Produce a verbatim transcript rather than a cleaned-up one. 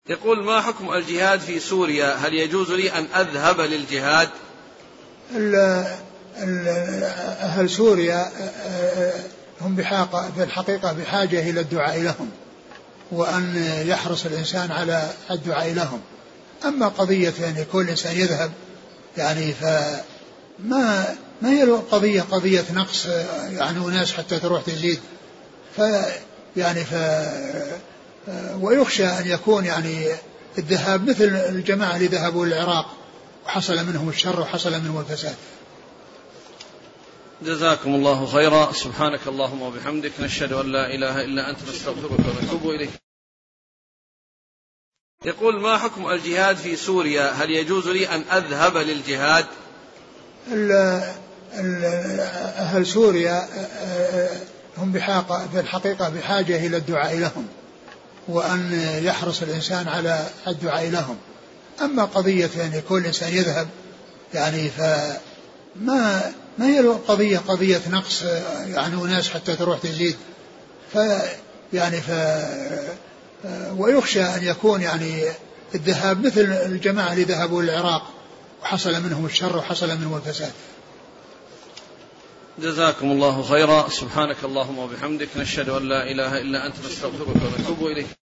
يقول: ما حكم الجهاد في سوريا؟ هل يجوز لي أن أذهب للجهاد؟ أهل سوريا هم في الحقيقة بحاجة إلى الدعاء لهم، وأن يحرص الإنسان على الدعاء لهم. أما قضية يعني كل إنسان يذهب يعني فما ما هي قضية قضية نقص يعني وناس حتى تروح تزيد ف يعني ف ويخشى أن يكون يعني الذهاب مثل الجماعة اللي ذهبوا للعراق وحصل منهم الشر وحصل منهم الفساد. جزاكم الله خيرا. سبحانك اللهم وبحمدك، نشهد أن لا إله إلا أنت، نستغفرك ونتوب إليك. يقول: ما حكم الجهاد في سوريا؟ هل يجوز لي أن أذهب للجهاد؟ أهل سوريا هم في الحقيقة بحاجة إلى الدعاء لهم، وأن يحرص الإنسان على الدعاء لهم. أما قضية يعني كل إنسان يذهب يعني فما ما هي قضية قضية نقص يعني وناس حتى تروح تزيد ف يعني ف ويخشى أن يكون يعني الذهاب مثل الجماعة اللي ذهبوا للعراق وحصل منهم الشر وحصل منهم الفساد. جزاكم الله خيرا. سبحانك اللهم وبحمدك، نشهد أن لا إله إلا أنت، نستغفرك ونتوب إليك.